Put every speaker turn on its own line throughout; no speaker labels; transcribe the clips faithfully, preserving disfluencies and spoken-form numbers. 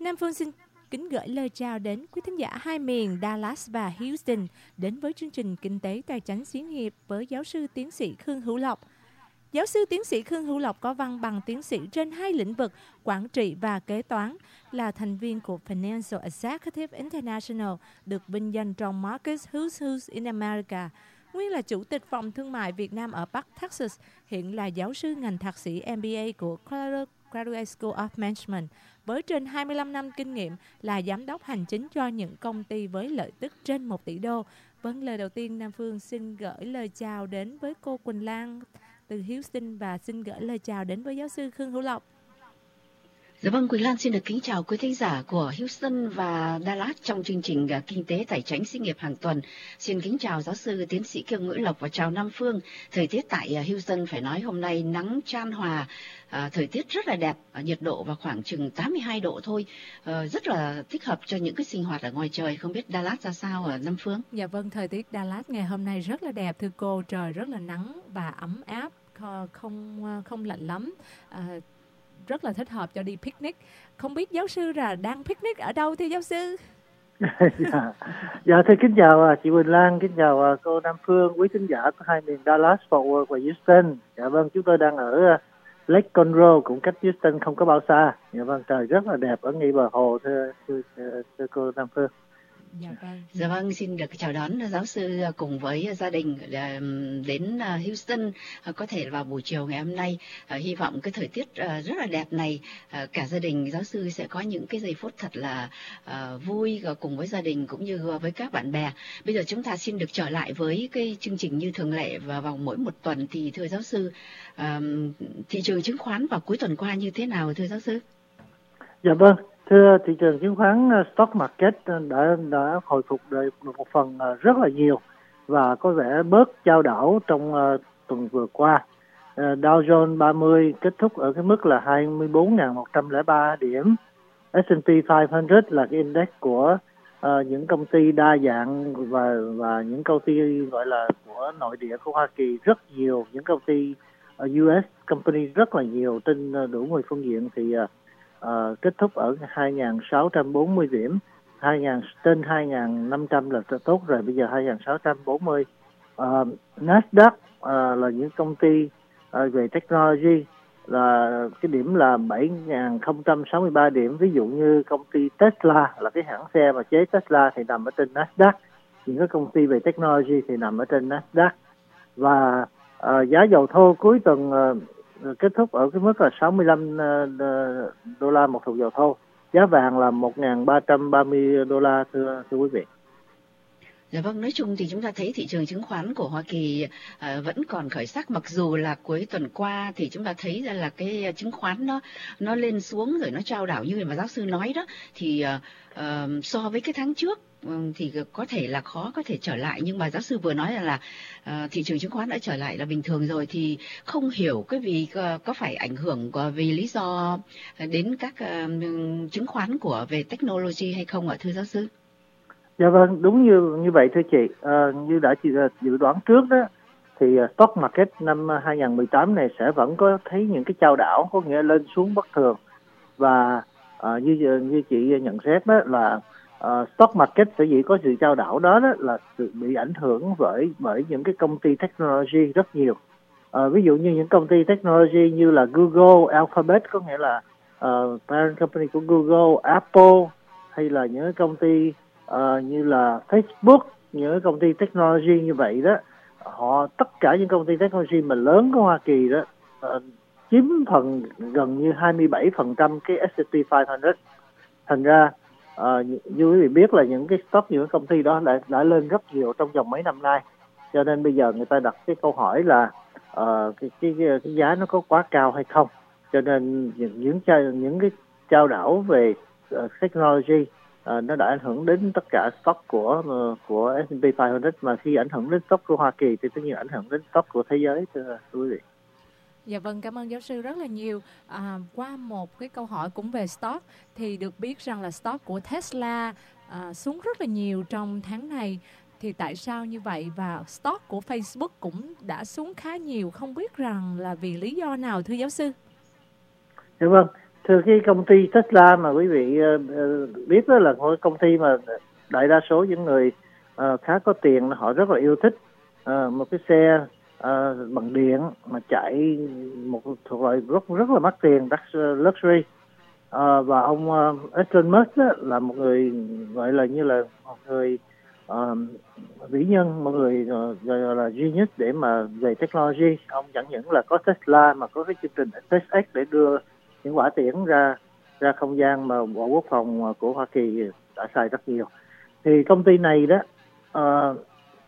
Nam Phương xin kính gửi lời chào đến quý thính giả hai miền Dallas và Houston đến với chương trình Kinh tế Tài chính Xí nghiệp với giáo sư tiến sĩ Khương Hữu Lộc. Giáo sư tiến sĩ Khương Hữu Lộc có văn bằng tiến sĩ trên hai lĩnh vực quản trị và kế toán, là thành viên của Financial Executive International, được vinh danh trong Marcus Who's Who's in America. Nguyên là chủ tịch phòng thương mại Việt Nam ở Bắc Texas, hiện là giáo sư ngành thạc sĩ M B A của Colorado Graduate School of Management, với trên hai mươi lăm năm kinh nghiệm là giám đốc hành chính cho những công ty với lợi tức trên một tỷ đô. Vâng, lời đầu tiên Nam Phương xin gửi lời chào đến với cô Quỳnh Lan từ Houston và xin gửi lời chào đến với giáo sư Khương Hữu Lộc.
Dạ vâng, Quỳnh Lan xin được kính chào quý thính giả của Houston và Dallas trong chương trình Kinh tế Tài chính Xí nghiệp hàng tuần. Xin kính chào giáo sư tiến sĩ Khương Hữu Lộc và chào Nam Phương. Thời tiết tại Houston phải nói hôm nay nắng chan hòa, à, thời tiết rất là đẹp, à, nhiệt độ vào khoảng chừng tám mươi hai độ thôi, à, rất là thích hợp cho những cái sinh hoạt ở ngoài trời. Không biết Dallas ra sao ở Nam Phương?
Dạ vâng, thời tiết Dallas ngày hôm nay rất là đẹp thưa cô, trời rất là nắng và ấm áp, không không lạnh lắm. À, rất là thích hợp cho đi picnic. Không biết giáo sư là đang picnic ở đâu thưa giáo sư?
dạ. dạ thưa kính chào chị Quỳnh Lan, kính chào cô Nam Phương, quý thính giả của hai miền Dallas, Fort Worth và Houston. Dạ vâng, chúng tôi đang ở Lake Conroe, cũng cách Houston không có bao xa. Dạ vâng, trời rất là đẹp ở ngay bờ hồ thưa, thưa, thưa, thưa cô Nam Phương.
Dạ vâng.
Dạ vâng, xin được chào đón giáo sư cùng với gia đình đến Houston, có thể vào buổi chiều ngày hôm nay. Hy vọng cái thời tiết rất là đẹp này, cả gia đình giáo sư sẽ có những cái giây phút thật là vui cùng với gia đình cũng như với các bạn bè. Bây giờ chúng ta xin được trở lại với cái chương trình như thường lệ, và vào mỗi một tuần thì thưa giáo sư, thị trường chứng khoán vào cuối tuần qua như thế nào thưa giáo sư?
Dạ vâng. Thưa, thị trường chứng khoán stock market đã đã hồi phục được một phần rất là nhiều và có vẻ bớt chao đảo trong uh, tuần vừa qua. Uh, Dow Jones ba mươi kết thúc ở cái mức là hai mươi bốn nghìn một trăm lẻ ba điểm. S and P năm trăm là cái index của uh, những công ty đa dạng và và những công ty gọi là của nội địa của Hoa Kỳ rất nhiều, những công ty uh, U S company rất là nhiều trên uh, đủ mọi phương diện thì uh, Uh, kết thúc ở hai nghìn sáu trăm bốn mươi điểm, hai nghìn trên hai nghìn năm trăm là tốt rồi, bây giờ hai nghìn sáu trăm bốn mươi. Uh, Nasdaq uh, là những công ty uh, về technology là cái điểm là bảy nghìn không trăm sáu mươi ba điểm, ví dụ như công ty Tesla là cái hãng xe mà chế Tesla thì nằm ở trên Nasdaq, những cái công ty về technology thì nằm ở trên Nasdaq. Và uh, giá dầu thô cuối tuần uh, kết thúc ở cái mức là sáu mươi lăm đô la một thùng dầu thô. Giá vàng là một nghìn ba trăm ba mươi đô la thưa, thưa quý vị.
Dạ vâng, nói chung thì chúng ta thấy thị trường chứng khoán của Hoa Kỳ uh, vẫn còn khởi sắc, mặc dù là cuối tuần qua thì chúng ta thấy ra là cái chứng khoán nó nó lên xuống rồi nó chao đảo như mà giáo sư nói đó, thì uh, uh, so với cái tháng trước thì có thể là khó có thể trở lại, nhưng mà giáo sư vừa nói là, là uh, thị trường chứng khoán đã trở lại là bình thường rồi, thì không hiểu cái vì uh, có phải ảnh hưởng của, vì lý do đến các uh, chứng khoán của về technology hay không ạ thưa giáo sư?
Dạ vâng, đúng như như vậy thưa chị. À, như đã chị dự đoán trước đó thì uh, stock market năm hai nghìn mười tám này sẽ vẫn có thấy những cái chao đảo, có nghĩa lên xuống bất thường, và uh, như như chị nhận xét đó là Uh, stock market sở dĩ có sự chao đảo đó, đó là sự bị ảnh hưởng bởi bởi những cái công ty technology rất nhiều. Uh, ví dụ như những công ty technology như là Google, Alphabet, có nghĩa là uh, parent company của Google, Apple, hay là những công ty uh, như là Facebook, những công ty technology như vậy đó, họ tất cả những công ty technology mà lớn của Hoa Kỳ đó uh, chiếm phần gần như hai mươi bảy phần trăm cái S and P năm trăm. Thành ra À, như quý vị biết là những cái stock, những cái công ty đó đã, đã lên rất nhiều trong vòng mấy năm nay, cho nên bây giờ người ta đặt cái câu hỏi là uh, cái, cái, cái giá nó có quá cao hay không, cho nên những những, những cái chao đảo về uh, technology uh, nó đã ảnh hưởng đến tất cả stock của uh, của S and P năm trăm, mà khi ảnh hưởng đến stock của Hoa Kỳ thì tất nhiên ảnh hưởng đến stock của thế giới thưa quý vị.
Dạ vâng, cảm ơn giáo sư rất là nhiều. À, qua một cái câu hỏi cũng về stock thì được biết rằng là stock của Tesla à, xuống rất là nhiều trong tháng này. Thì tại sao như vậy? Và stock của Facebook cũng đã xuống khá nhiều. Không biết rằng là vì lý do nào thưa giáo sư?
Dạ vâng, Thưa cái công ty Tesla mà quý vị uh, biết đó là một công ty mà đại đa số những người uh, khá có tiền họ rất là yêu thích uh, một cái xe uh, bằng điện mà chạy một thuộc loại rất rất là mắc tiền, luxury. Uh, và ông uh, Elon Musk đó, là một người gọi là như là một người uh, vĩ nhân, một người uh, gọi là genius để mà về technology. Ông chẳng những là có Tesla mà có cái chương trình SpaceX để đưa những quả tiễn ra ra không gian mà Bộ Quốc phòng của Hoa Kỳ đã xài rất nhiều. Thì công ty này đó uh,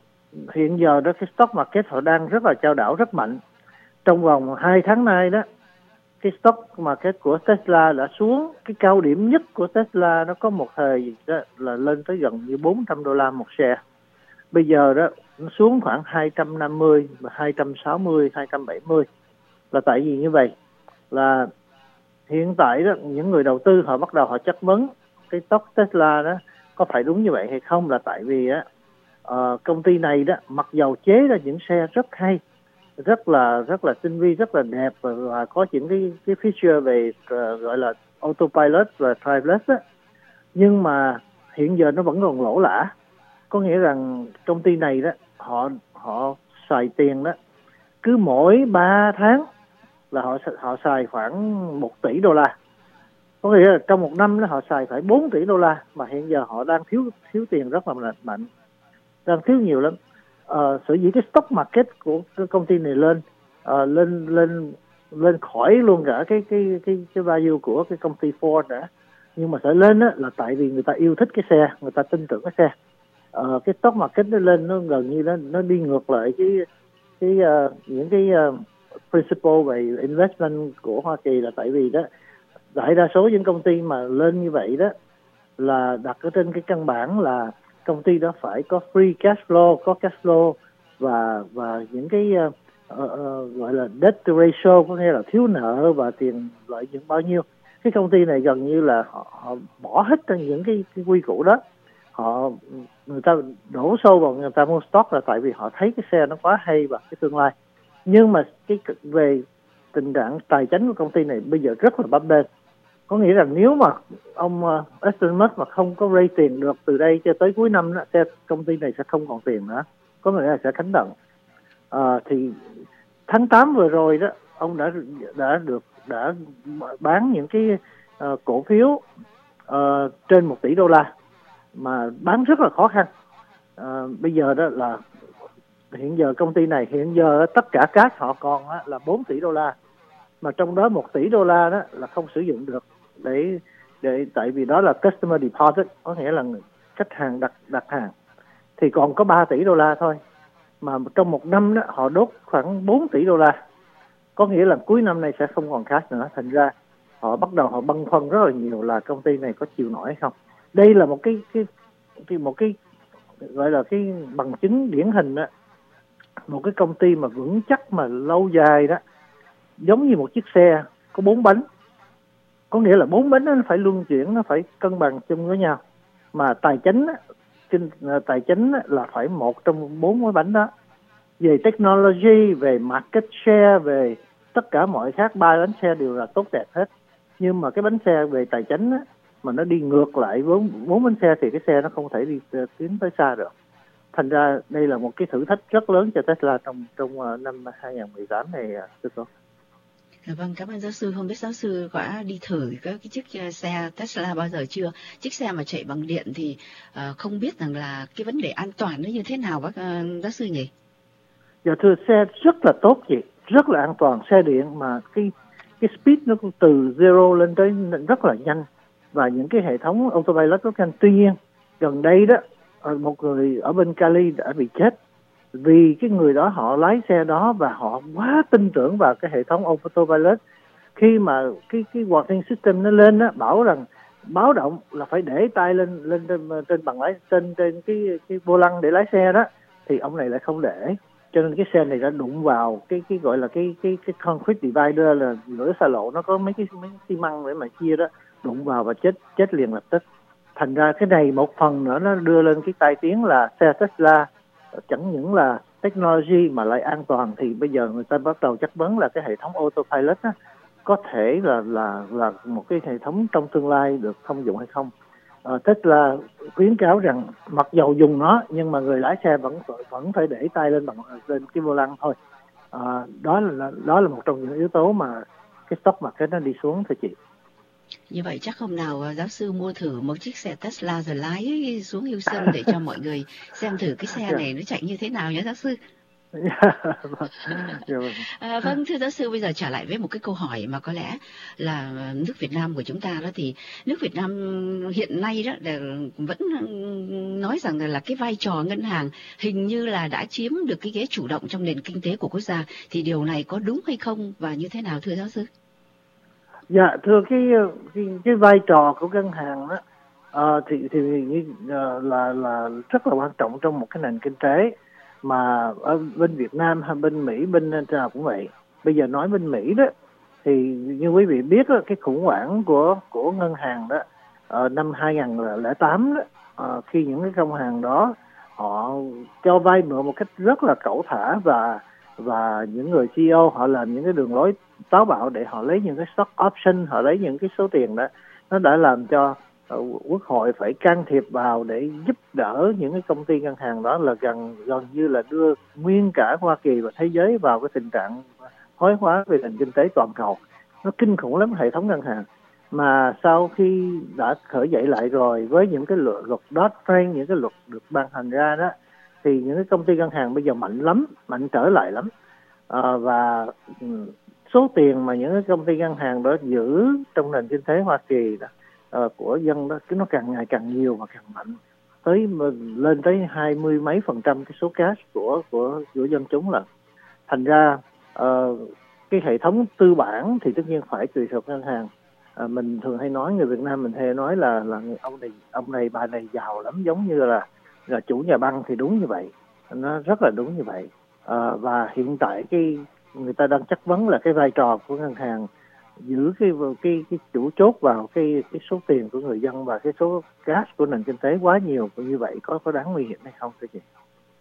hiện giờ đó cái stock market họ đang rất là chao đảo rất mạnh. Trong vòng hai tháng nay đó, cái stock market của Tesla đã xuống. Cái cao điểm nhất của Tesla nó có một thời đó là lên tới gần như bốn trăm đô la một share. Bây giờ đó nó xuống khoảng hai trăm năm mươi, hai trăm sáu mươi, hai trăm bảy mươi. Là tại vì như vậy là hiện tại đó những người đầu tư họ bắt đầu họ chất vấn cái stock Tesla đó có phải đúng như vậy hay không, là tại vì á uh, công ty này đó mặc dầu chế ra những xe rất hay, rất là rất là tinh vi, rất là đẹp và, và có những cái cái feature về uh, gọi là autopilot và driverless đó, nhưng mà hiện giờ nó vẫn còn lỗ lã. Có nghĩa rằng công ty này đó họ họ xài tiền đó cứ mỗi ba tháng là họ họ xài khoảng một tỷ đô la. Có nghĩa là trong một năm đó họ xài phải bốn tỷ đô la, mà hiện giờ họ đang thiếu thiếu tiền rất là mạnh, đang thiếu nhiều lắm. Uh, sở dĩ cái stock market của cái công ty này lên uh, lên lên lên khỏi luôn cả cái cái cái cái value của cái công ty Ford đã, nhưng mà sẽ lên đó là tại vì người ta yêu thích cái xe, người ta tin tưởng cái xe. Uh, cái stock market nó lên nó gần như nó nó đi ngược lại cái cái uh, những cái uh, principle về investment của Hoa Kỳ, là tại vì đó đại đa số những công ty mà lên như vậy đó là đặt ở trên cái căn bản là công ty đó phải có free cash flow, có cash flow và và những cái uh, uh, uh, gọi là debt to ratio, có nghĩa là thiếu nợ và tiền lợi nhuận bao nhiêu. Cái công ty này gần như là họ, họ bỏ hết trong những cái, cái quy củ đó. Họ người ta đổ sâu vào người ta mua stock là tại vì họ thấy cái xe nó quá hay và cái tương lai. Nhưng mà cái về tình trạng tài chính của công ty này bây giờ rất là bấp bênh. Có nghĩa rằng nếu mà ông uh, Elon Musk mà không có raise tiền được từ đây cho tới cuối năm đó, sẽ, công ty này sẽ không còn tiền nữa, có nghĩa là sẽ khánh động. Uh, thì tháng tám vừa rồi đó, ông đã đã được đã bán những cái uh, cổ phiếu uh, trên một tỷ đô la, mà bán rất là khó khăn. Uh, bây giờ đó là hiện giờ công ty này hiện giờ tất cả cash họ còn á, là bốn tỷ đô la, mà trong đó một tỷ đô la đó là không sử dụng được để để tại vì đó là customer deposit, có nghĩa là khách hàng đặt đặt hàng, thì còn có ba tỷ đô la thôi, mà trong một năm đó họ đốt khoảng bốn tỷ đô la, có nghĩa là cuối năm này sẽ không còn cash nữa. Thành ra họ bắt đầu họ băn khoăn rất là nhiều là công ty này có chịu nổi hay không. Đây là một cái cái, cái một cái gọi là cái bằng chứng điển hình đó, một cái công ty mà vững chắc mà lâu dài đó, giống như một chiếc xe có bốn bánh, có nghĩa là bốn bánh nó phải luân chuyển, nó phải cân bằng chung với nhau, mà tài chính kinh tài chính là phải một trong bốn cái bánh đó. Về technology, về market share, về tất cả mọi khác, ba bánh xe đều là tốt đẹp hết, nhưng mà cái bánh xe về tài chính mà nó đi ngược lại bốn bốn bánh xe thì cái xe nó không thể đi tiến tới xa được. Thành ra đây là một cái thử thách rất lớn cho Tesla trong trong uh, năm hai không một tám này. Uh,
Vâng, cảm ơn giáo sư. Không biết giáo sư có đi thử các cái chiếc xe Tesla bao giờ chưa? Chiếc xe mà chạy bằng điện thì uh, không biết rằng là cái vấn đề an toàn nó như thế nào bác uh, giáo sư nhỉ?
Dạ thưa, xe rất là tốt chị, rất là an toàn. Xe điện mà cái cái speed nó cũng từ zero lên tới rất là nhanh, và những cái hệ thống autopilot rất nhanh. Tuy nhiên gần đây đó một người ở bên Cali đã bị chết vì cái người đó họ lái xe đó và họ quá tin tưởng vào cái hệ thống autopilot. Khi mà cái cái warning system nó lên á, bảo rằng báo động là phải để tay lên lên trên, trên bằng lái trên trên cái cái vô lăng để lái xe đó, thì ông này lại không để, cho nên cái xe này đã đụng vào cái cái gọi là cái cái cái concrete divider, là lưỡi xa lộ, nó có mấy cái mấy xi măng để mà chia đó, đụng vào và chết chết liền lập tức. Thành ra cái này một phần nữa nó đưa lên cái tai tiếng là xe Tesla chẳng những là technology mà lại an toàn, thì bây giờ người ta bắt đầu chất vấn là cái hệ thống autopilot á, có thể là là là một cái hệ thống trong tương lai được thông dụng hay không. À, tức là khuyến cáo rằng mặc dầu dùng nó nhưng mà người lái xe vẫn vẫn phải để tay lên bằng lên cái vô lăng thôi. À, đó là đó là một trong những yếu tố mà cái stock market nó đi xuống thưa chị.
Như vậy chắc hôm nào giáo sư mua thử một chiếc xe Tesla rồi lái xuống Houston để cho mọi người xem thử cái xe này nó chạy như thế nào nhé giáo sư. À, vâng, thưa giáo sư, bây giờ trở lại với một cái câu hỏi mà có lẽ là nước Việt Nam của chúng ta đó, thì nước Việt Nam hiện nay đó là vẫn nói rằng là, là cái vai trò ngân hàng hình như là đã chiếm được cái ghế chủ động trong nền kinh tế của quốc gia, thì điều này có đúng hay không và như thế nào thưa giáo sư?
Dạ thưa, cái cái, cái vai trò của ngân hàng đó uh, thì thì uh, là là rất là quan trọng trong một cái nền kinh tế, mà ở bên Việt Nam hay bên Mỹ, bên nào cũng vậy. Bây giờ nói bên Mỹ đó thì như quý vị biết đó, cái khủng hoảng của của ngân hàng đó uh, năm hai nghìn lẻ tám đó, uh, khi những cái ngân hàng đó họ cho vay mượn một cách rất là cẩu thả, và và những người xê e ô họ làm những cái đường lối táo bạo để họ lấy những cái stock option, họ lấy những cái số tiền đó, nó đã làm cho uh, quốc hội phải can thiệp vào để giúp đỡ những cái công ty ngân hàng đó, là gần gần như là đưa nguyên cả Hoa Kỳ và thế giới vào cái tình trạng thoái hóa về nền kinh tế toàn cầu. Nó kinh khủng lắm, hệ thống ngân hàng. Mà sau khi đã khởi dậy lại rồi với những cái luật, luật Dodd-Frank, những cái luật được ban hành ra đó, thì những cái công ty ngân hàng bây giờ mạnh lắm, mạnh trở lại lắm. À, và số tiền mà những cái công ty ngân hàng đó giữ trong nền kinh tế Hoa Kỳ đó, à, của dân đó, nó càng ngày càng nhiều và càng mạnh, tới lên tới hai mươi mấy phần trăm cái số cash của của của dân chúng là. Thành ra uh, cái hệ thống tư bản thì tất nhiên phải tùy thuộc ngân hàng. À, mình thường hay nói, người Việt Nam mình hay nói là là ông này ông này bà này giàu lắm, giống như là là chủ nhà băng, thì đúng như vậy, nó rất là đúng như vậy. À, và hiện tại cái người ta đang chất vấn là cái vai trò của ngân hàng giữ cái cái cái chủ chốt vào cái cái số tiền của người dân và cái số cash của nền kinh tế quá nhiều, như vậy có có đáng nguy hiểm hay không thưa chị?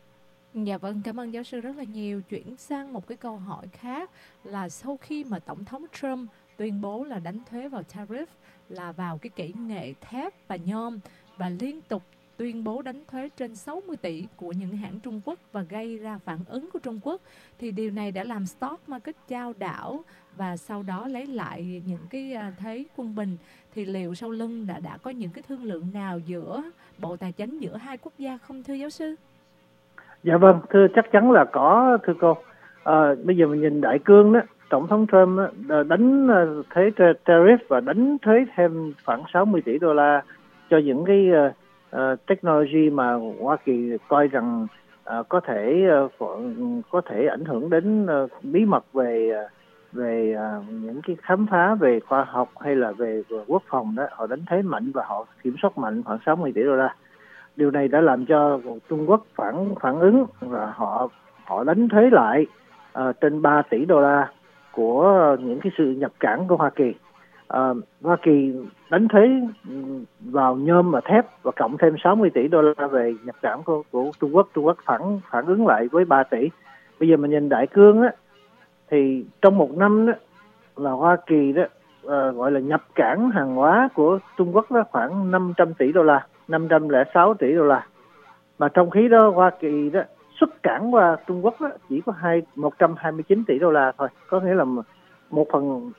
Dạ vâng, cảm ơn giáo sư rất là nhiều. Chuyển sang một cái câu hỏi khác là sau khi mà Tổng thống Trump tuyên bố là đánh thuế vào tariff, là vào cái kỹ nghệ thép và nhôm, và liên tục tuyên bố đánh thuế trên sáu mươi tỷ của những hãng Trung Quốc và gây ra phản ứng của Trung Quốc, thì điều này đã làm stock market chao đảo và sau đó lấy lại những cái thế quân bình. Thì liệu sau lưng đã đã có những cái thương lượng nào giữa Bộ Tài chính, giữa hai quốc gia không thưa giáo sư?
Dạ vâng, thưa chắc chắn là có thưa cô. À, bây giờ mình nhìn đại cương đó, Tổng thống Trump đó, đánh thuế tariff và đánh thuế thêm khoảng sáu mươi tỷ đô la cho những cái uh, uh, technology mà Hoa Kỳ coi rằng uh, có thể uh, có thể ảnh hưởng đến uh, bí mật về uh, về uh, những cái khám phá về khoa học hay là về, về quốc phòng đó, họ đánh thuế mạnh và họ kiểm soát mạnh khoảng sáu mươi tỷ đô la. Điều này đã làm cho Trung Quốc phản phản ứng và họ họ đánh thuế lại uh, trên ba tỷ đô la của những cái sự nhập cảng của Hoa Kỳ. Uh, Hoa Kỳ đánh thuế vào nhôm và thép và cộng thêm sáu mươi tỷ đô la về nhập cảng của, của Trung Quốc. Trung Quốc phản phản ứng lại với ba tỷ. Bây giờ mình nhìn đại cương á, thì trong một năm đó là Hoa Kỳ đó uh, gọi là nhập cảng hàng hóa của Trung Quốc đó khoảng năm trăm tỷ đô la, năm trăm lẻ sáu tỷ đô la. Mà trong khi đó Hoa Kỳ đó xuất cảng qua Trung Quốc đó chỉ có hai một trăm hai mươi chín tỷ đô la thôi, có nghĩa là một phần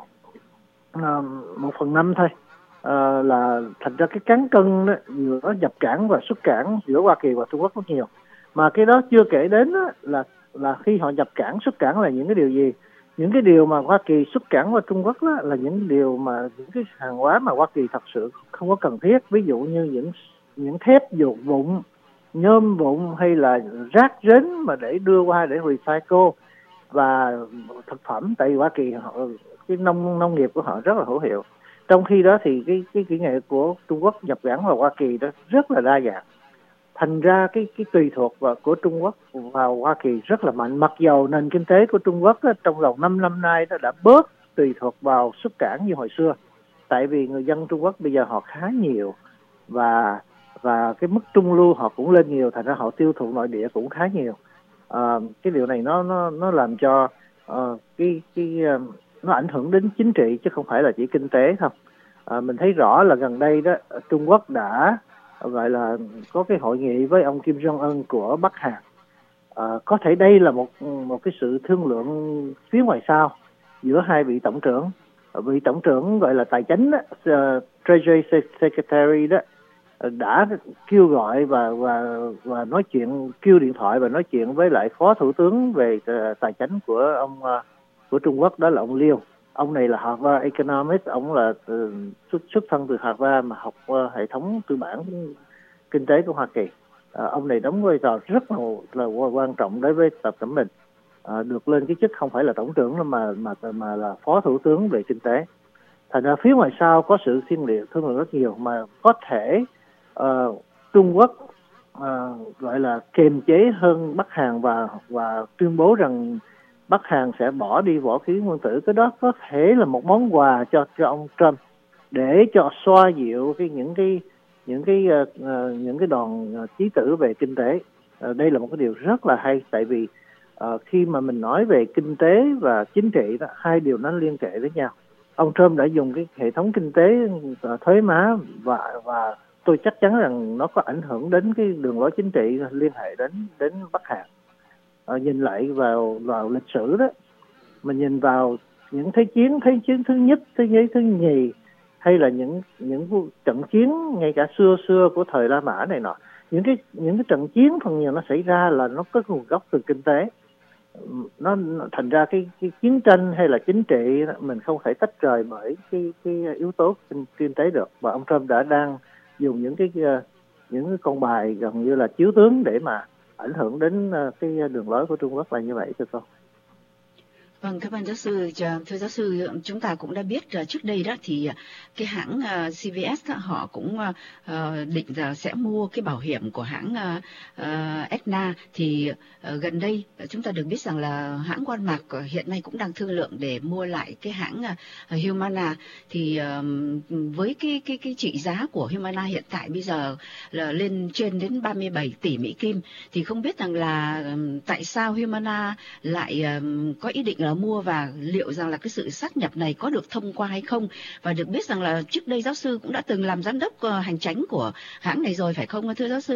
uh, một phần năm thôi. Uh, là thành ra cái cán cân đó, giữa nhập cảng và xuất cảng giữa Hoa Kỳ và Trung Quốc rất nhiều. Mà cái đó chưa kể đến đó, là là khi họ nhập cảng xuất cảng là những cái điều gì? Những cái điều mà Hoa Kỳ xuất cảng qua Trung Quốc đó, là những điều mà những cái hàng hóa mà Hoa Kỳ thật sự không có cần thiết, ví dụ như những những thép dột vụn, nhôm vụn hay là rác rến mà để đưa qua để recycle, và thực phẩm. Tại vì Hoa Kỳ họ cái nông nông nghiệp của họ rất là hữu hiệu. Trong khi đó thì cái cái kỹ nghệ của Trung Quốc nhập cảng vào Hoa Kỳ đó rất là đa dạng. Thành ra cái cái tùy thuộc vào của Trung Quốc vào Hoa Kỳ rất là mạnh. Mặc dầu nền kinh tế của Trung Quốc đó, trong vòng năm năm nay nó đã bớt tùy thuộc vào xuất cảng như hồi xưa. Tại vì người dân Trung Quốc bây giờ họ khá nhiều và và cái mức trung lưu họ cũng lên nhiều, thành ra họ tiêu thụ nội địa cũng khá nhiều. À, cái điều này nó nó nó làm cho uh, cái cái uh, nó ảnh hưởng đến chính trị chứ không phải là chỉ kinh tế không. À, mình thấy rõ là gần đây đó Trung Quốc đã gọi là có cái hội nghị với ông Kim Jong Un của Bắc Hàn. À, có thể đây là một một cái sự thương lượng phía ngoài sau giữa hai vị tổng trưởng. Vị tổng trưởng gọi là tài chính đó, uh, Treasury Secretary đó, đã kêu gọi và và và nói chuyện, kêu điện thoại và nói chuyện với lại phó thủ tướng về uh, tài chính của ông uh, của Trung Quốc, đó là ông Liu. Ông này là Harvard Economist, ông là uh, xuất xuất thân từ Harvard mà học uh, hệ thống tư bản kinh tế của Hoa Kỳ. À, ông này đóng vai trò rất là, là quan trọng đối với Tập Cận Bình, à, được lên cái chức không phải là tổng trưởng mà mà mà là phó thủ tướng về kinh tế. Thành ra phía ngoài sau có sự thương lượng thương lượng rất nhiều, mà có thể uh, Trung Quốc uh, gọi là kiềm chế hơn Bắc Hàn và và tuyên bố rằng Bắc Hàn sẽ bỏ đi vũ khí nguyên tử. Cái đó có thể là một món quà cho cho ông Trump để cho xoa dịu cái những cái những cái uh, uh, những cái đòn uh, chí tử về kinh tế. Uh, đây là một cái điều rất là hay, tại vì uh, khi mà mình nói về kinh tế và chính trị đó, hai điều nó liên hệ với nhau. Ông Trump đã dùng cái hệ thống kinh tế uh, thuế má và và tôi chắc chắn rằng nó có ảnh hưởng đến cái đường lối chính trị liên hệ đến đến Bắc Hàn. Uh, nhìn lại vào vào lịch sử đó, mình nhìn vào những thế chiến, thế chiến thứ nhất, thế chiến thứ nhì, hay là những những trận chiến ngay cả xưa xưa của thời La Mã này nọ, những cái những cái trận chiến phần nhiều nó xảy ra là nó có nguồn gốc từ kinh tế. Nó, nó thành ra cái, cái chiến tranh hay là chính trị mình không thể tách rời bởi cái cái yếu tố kinh, kinh tế được. Và ông Trump đã đang dùng những cái những cái con bài gần như là chiếu tướng để mà ảnh hưởng đến cái đường lối của Trung Quốc là như vậy thưa cô.
Vâng, các bạn giáo sư, thưa giáo sư, chúng ta cũng đã biết trước đây đó thì cái hãng xê vê ét đó, họ cũng uh, định là sẽ mua cái bảo hiểm của hãng uh, Aetna. Thì uh, gần đây chúng ta được biết rằng là hãng Walmart hiện nay cũng đang thương lượng để mua lại cái hãng uh, Humana. Thì uh, với cái cái cái trị giá của Humana hiện tại bây giờ là lên trên đến ba mươi bảy tỷ Mỹ Kim, thì không biết rằng là um, tại sao Humana lại um, có ý định là mua, và liệu rằng là cái sự sát nhập này có được thông qua hay không. Và được biết rằng là trước đây giáo sư cũng đã từng làm giám đốc hành chánh của hãng này rồi, phải không thưa giáo sư?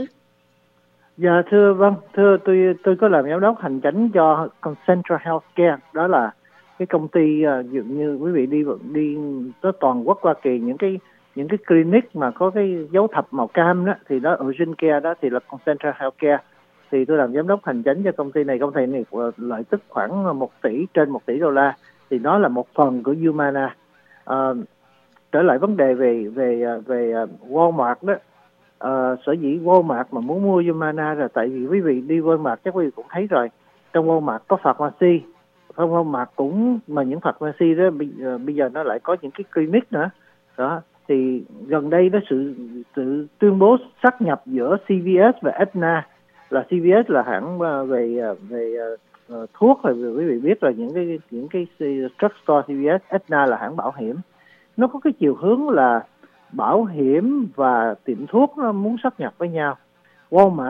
Dạ thưa vâng, thưa tôi tôi có làm giám đốc hành chánh cho Concentra Healthcare, đó là cái công ty uh, dường như quý vị đi đi tới toàn quốc Hoa Kỳ, những cái những cái clinic mà có cái dấu thập màu cam đó thì đó Urgent Care đó thì là Concentra Healthcare. Thì tôi làm giám đốc hành chánh cho công ty này. Công ty này lợi tức khoảng một tỷ, trên một tỷ đô la. Thì nó là một phần của Humana. À, trở lại vấn đề về về về Walmart đó. À, sở dĩ Walmart mà muốn mua Humana là tại vì quý vị đi Walmart chắc quý vị cũng thấy rồi. Trong Walmart có pharmacy. Trong Walmart cũng mà những pharmacy đó bây giờ, bây giờ nó lại có những cái clinic nữa. Đó. Thì gần đây đó sự sự tuyên bố sát nhập giữa xê vê ét và Aetna, là xê vê ét là hãng về về uh, thuốc, rồi quý vị biết là những cái những cái drugstore xê vê ét, Aetna là hãng bảo hiểm. Nó có cái chiều hướng là bảo hiểm và tiệm thuốc nó muốn sát nhập với nhau. Walmart,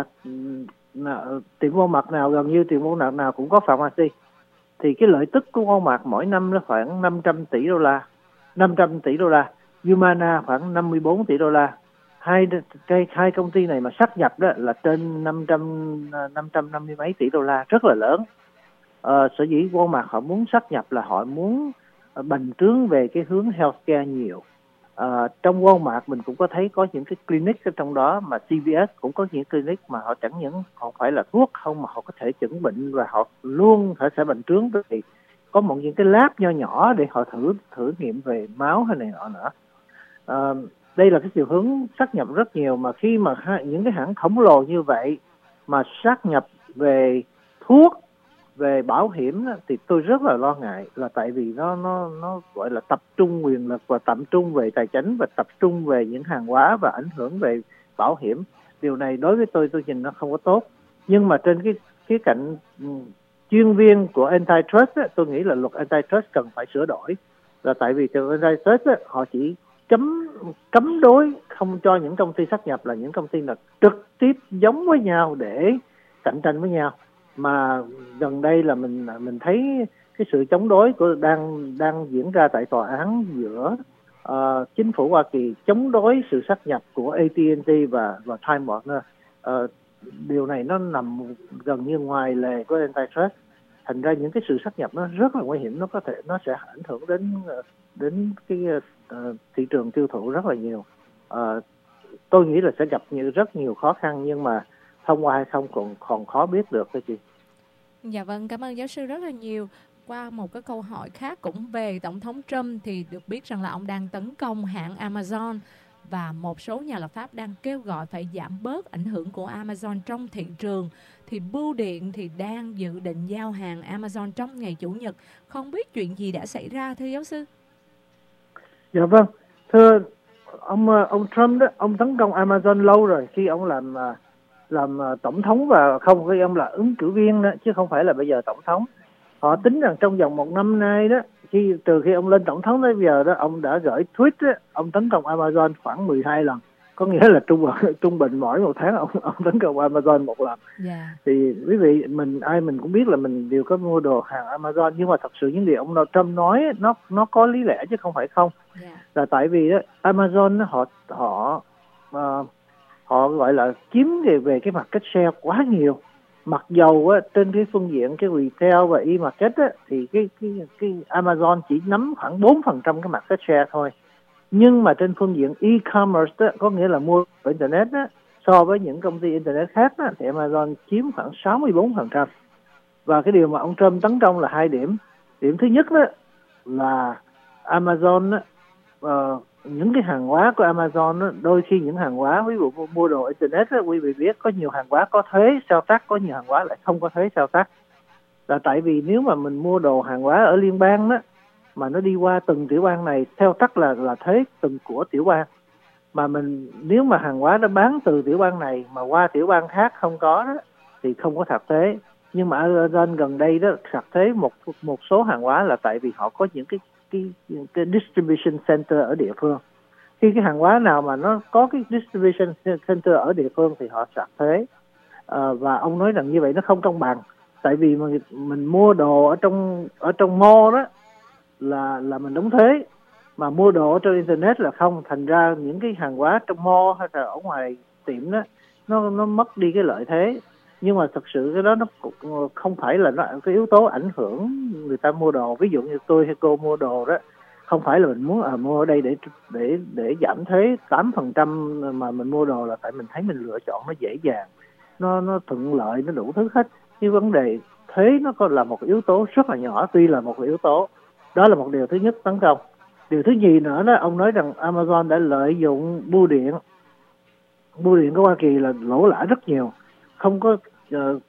tiệm Walmart nào gần như tiệm Walmart nào cũng có pharmacy. Thì cái lợi tức của Walmart mỗi năm nó khoảng năm trăm tỷ đô la, năm trăm tỷ đô la. Humana khoảng năm mươi bốn tỷ đô la. Hai cái hai công ty này mà sát nhập đó là trên năm trăm năm mươi mấy tỷ đô la, rất là lớn. À, sở dĩ Walmart họ muốn sát nhập là họ muốn bành trướng về cái hướng healthcare nhiều. À, trong Walmart mình cũng có thấy có những cái clinic ở trong đó, mà xê vê ét cũng có những clinic mà họ chẳng những họ phải là thuốc không mà họ có thể chẩn bệnh, và họ luôn phải sẽ bành trướng. Thì có một những cái lab nho nhỏ để họ thử thử nghiệm về máu hay này nọ nữa. À, đây là cái chiều hướng sát nhập rất nhiều, mà khi mà những cái hãng khổng lồ như vậy mà sát nhập về thuốc, về bảo hiểm đó, thì tôi rất là lo ngại, là tại vì nó nó nó gọi là tập trung quyền lực và tập trung về tài chính và tập trung về những hàng hóa và ảnh hưởng về bảo hiểm. Điều này đối với tôi tôi nhìn nó không có tốt. Nhưng mà trên cái khía cạnh chuyên viên của antitrust á, tôi nghĩ là luật antitrust cần phải sửa đổi, là tại vì từ antitrust á, họ chỉ cấm cấm đối không cho những công ty sát nhập là những công ty là trực tiếp giống với nhau để cạnh tranh với nhau. Mà gần đây là mình mình thấy cái sự chống đối của đang đang diễn ra tại tòa án giữa uh, chính phủ Hoa Kỳ chống đối sự sát nhập của a tê and tê và và Time Warner. Uh, điều này nó nằm gần như ngoài lề của antitrust. Thành ra những cái sự sát nhập nó rất là nguy hiểm, nó có thể nó sẽ ảnh hưởng đến đến cái uh, thị trường tiêu thụ rất là nhiều. Uh, tôi nghĩ là sẽ gặp nhiều rất nhiều khó khăn, nhưng mà thông qua hay không còn còn khó biết được thôi chị.
Dạ vâng, cảm ơn giáo sư rất là nhiều. Qua một cái câu hỏi khác cũng về Tổng thống Trump thì được biết rằng là ông đang tấn công hãng Amazon và một số nhà lập pháp đang kêu gọi phải giảm bớt ảnh hưởng của Amazon trong thị trường. Thì Bưu điện thì đang dự định giao hàng Amazon trong ngày Chủ nhật. Không biết chuyện gì đã xảy ra thưa giáo sư?
Dạ vâng, thưa ông ông Trump đó, ông tấn công Amazon lâu rồi khi ông làm làm tổng thống và không, khi ông là ứng cử viên đó, chứ không phải là bây giờ tổng thống. Họ tính rằng trong vòng một năm nay đó, khi từ khi ông lên tổng thống tới bây giờ đó, ông đã gửi tweet đó, ông tấn công Amazon khoảng mười hai lần. Có nghĩa là trung trung bình mỗi một tháng ông ông tấn công Amazon một lần. Yeah. Thì quý vị mình ai mình cũng biết là mình đều có mua đồ hàng Amazon, nhưng mà thật sự những điều ông Trump nói nó nó có lý lẽ chứ không phải không. Yeah. Là tại vì đó, Amazon họ họ uh, họ gọi là chiếm về về cái market share quá nhiều. Mặc dầu á, trên cái phương diện cái retail và e-market á, thì cái cái cái Amazon chỉ nắm khoảng bốn phần trăm cái market share thôi. Nhưng mà trên phương diện e-commerce đó, có nghĩa là mua ở internet đó, so với những công ty internet khác đó, thì Amazon chiếm khoảng sáu mươi bốn phần trăm. Và cái điều mà ông Trump tấn công là hai điểm. Điểm thứ nhất đó là Amazon đó, uh, những cái hàng hóa của Amazon đó, đôi khi những hàng hóa ví dụ mua đồ internet đó, quý vị biết có nhiều hàng hóa có thuế sale tax, có nhiều hàng hóa lại không có thuế sale tax. Là tại vì nếu mà mình mua đồ hàng hóa ở liên bang đó, mà nó đi qua từng tiểu bang này theo tắc là là thuế từng của tiểu bang, mà mình nếu mà hàng hóa nó bán từ tiểu bang này mà qua tiểu bang khác không có đó thì không có phạt thuế. Nhưng mà Amazon gần đây đó phạt thuế một một số hàng hóa là tại vì họ có những cái cái cái distribution center ở địa phương. Khi cái hàng hóa nào mà nó có cái distribution center ở địa phương thì họ phạt thuế. À, và ông nói rằng như vậy nó không công bằng, tại vì mình, mình mua đồ ở trong ở trong mall đó là là mình đóng thuế, mà mua đồ ở trên internet là không. Thành ra những cái hàng hóa trong mall hay là ở ngoài tiệm đó nó nó mất đi cái lợi thế. Nhưng mà thực sự cái đó nó không phải là nó cái yếu tố ảnh hưởng người ta mua đồ. Ví dụ như tôi hay cô mua đồ đó, không phải là mình muốn à, mua ở đây để để để giảm thuế tám phần trăm, mà mình mua đồ là tại mình thấy mình lựa chọn nó dễ dàng, nó nó thuận lợi, nó đủ thứ hết. Cái vấn đề thuế nó có là một yếu tố rất là nhỏ, tuy là một yếu tố. Đó là một điều thứ nhất tấn công. Điều thứ nhì nữa đó, ông nói rằng Amazon đã lợi dụng bưu điện. Bưu điện của Hoa Kỳ là lỗ lã rất nhiều, không có uh,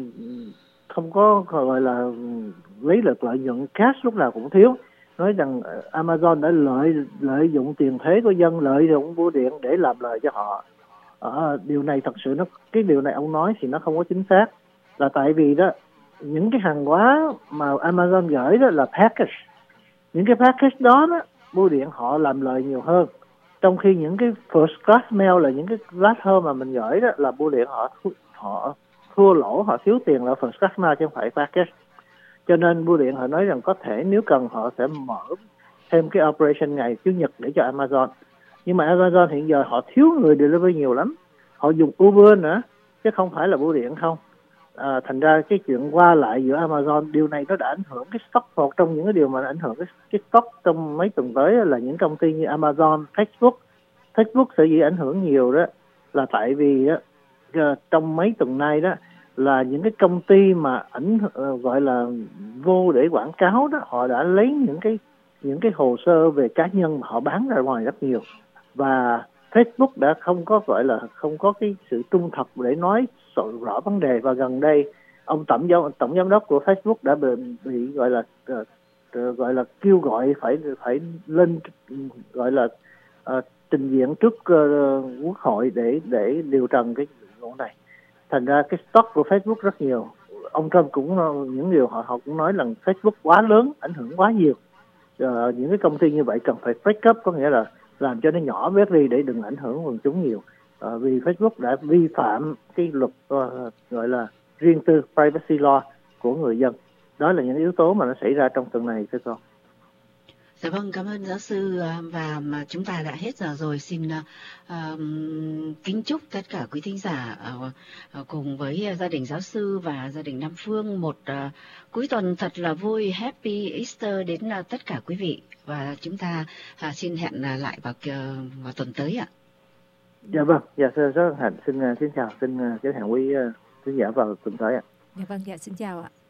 không có gọi là lấy được lợi nhuận, cash lúc nào cũng thiếu. Nói rằng Amazon đã lợi lợi dụng tiền thuế của dân, lợi dụng bưu điện để làm lời cho họ. À, điều này thật sự nó cái điều này ông nói thì nó không có chính xác. Là tại vì đó những cái hàng hóa mà Amazon gửi đó là package. Những cái package đó, đó bưu điện họ làm lời nhiều hơn. Trong khi những cái first class mail là những cái lá thơ mà mình gửi đó là bưu điện họ họ thua lỗ, họ thiếu tiền là first class mail chứ không phải package. Cho nên bưu điện họ nói rằng có thể nếu cần họ sẽ mở thêm cái operation ngày Chủ nhật để cho Amazon. Nhưng mà Amazon hiện giờ họ thiếu người delivery nhiều lắm. Họ dùng Uber nữa chứ không phải là bưu điện không. À, thành ra cái chuyện qua lại giữa Amazon, điều này nó đã ảnh hưởng cái stock. Một trong những cái điều mà ảnh hưởng cái, cái stock trong mấy tuần tới là những công ty như Amazon, Facebook. Facebook sẽ dĩ ảnh hưởng nhiều đó là tại vì đó, trong mấy tuần nay đó là những cái công ty mà ảnh gọi là vô để quảng cáo đó, họ đã lấy những cái những cái hồ sơ về cá nhân mà họ bán ra ngoài rất nhiều. Và Facebook đã không có gọi là không có cái sự trung thực để nói rõ vấn đề. Và gần đây ông tổng giám tổng giám đốc của Facebook đã bị, bị gọi là uh, gọi là kêu gọi phải phải lên gọi là uh, trình diện trước uh, quốc hội để để điều trần cái vụ này. Thành ra cái stock của Facebook rất nhiều. Ông Trump cũng những điều họ họ cũng nói rằng Facebook quá lớn, ảnh hưởng quá nhiều. Uh, những cái công ty như vậy cần phải break up, có nghĩa là làm cho nó nhỏ bé đi để đừng ảnh hưởng quần chúng nhiều. À, vì Facebook đã vi phạm cái luật uh, gọi là riêng tư privacy law của người dân. đó là những yếu tố mà nó xảy ra trong tuần này thưa con.
Dạ vâng, cảm ơn giáo sư, và mà chúng ta đã hết giờ rồi. Xin uh, kính chúc tất cả quý thính giả uh, uh, cùng với gia đình giáo sư và gia đình Nam Phương một uh, cuối tuần thật là vui. Happy Easter đến uh, tất cả quý vị, và chúng ta uh, xin hẹn uh, lại vào, uh, vào tuần tới ạ.
Dạ vâng, dạ rất hạnh xin uh, xin chào, xin uh, hẹn quý uh, thính giả vào tuần tới ạ.
Dạ vâng, dạ xin chào ạ.